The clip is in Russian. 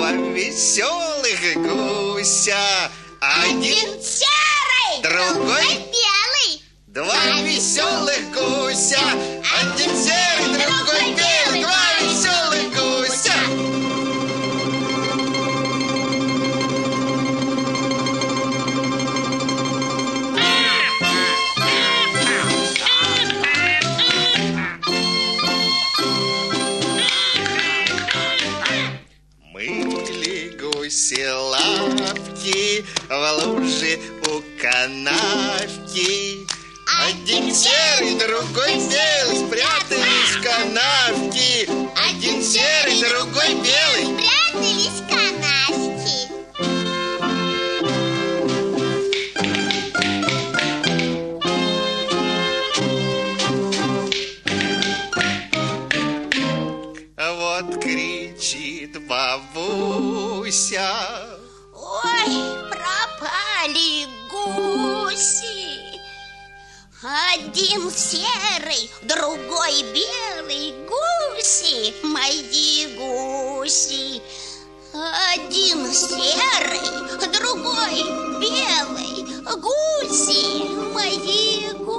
два веселых гуся. Один серый, другой белый. Два веселых гуся. Один серый, другой белый. Два веселых гуся. Мыли гуси лапки в луже у канавки. Один серый, другой белый спрятались в канавки. Один серый, другой белый спрятались в канавке. Вот кричит бабуся: ой, пропали гуси. Один серый, другой белый. Гуси, мои гуси. Один серый, другой белый. Гуси, мои гуси.